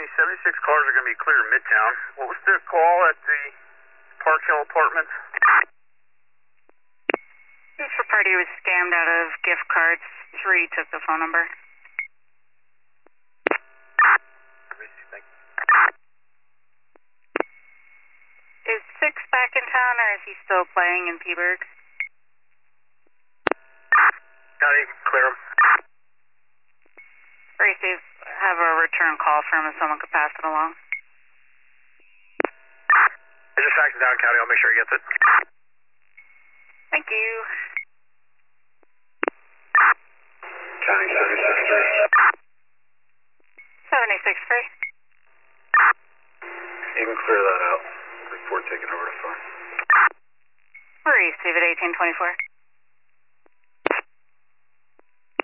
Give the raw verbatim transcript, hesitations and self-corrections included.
County, seventy-six cars are going to be clear in Midtown. What was the call at the Park Hill Apartments? The party was scammed out of gift cards. Three took the phone number. Is Six back in town, or is he still playing in Peaburg? County, clear him. Very safe. Have a return call from him if someone could pass it along. I just faxed it down, County. I'll make sure he gets it. Thank you. County, seventy-six three. seventy-six three. You can clear that out. Report taken over the phone. Receive it eighteen twenty-four.